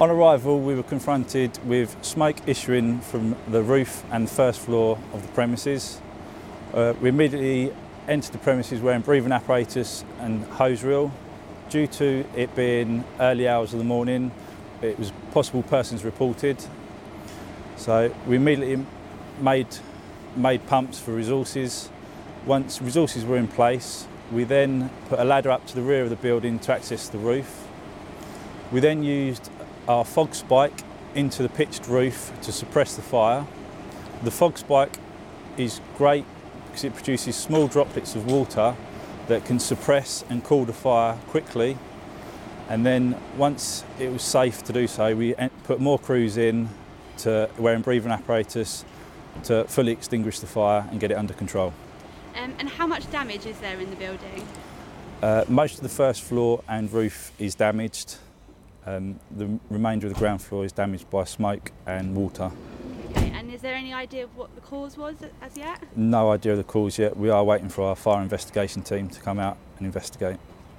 On arrival, we were confronted with smoke issuing from the roof and the first floor of the premises. We immediately entered the premises wearing breathing apparatus and hose reel. Due to it being early hours of the morning, it was possible persons reported. So we immediately made pumps for resources. Once resources were in place, we then put a ladder up to the rear of the building to access the roof. We then used our fog spike into the pitched roof to suppress the fire. The fog spike is great because it produces small droplets of water that can suppress and cool the fire quickly. And then once it was safe to do so, we put more crews in to wearing breathing apparatus to fully extinguish the fire and get it under control. And how much damage is there in the building? Most of the first floor and roof is damaged. The remainder of the ground floor is damaged by smoke and water. Okay, and is there any idea of what the cause was as yet? No idea of the cause yet. We are waiting for our fire investigation team to come out and investigate.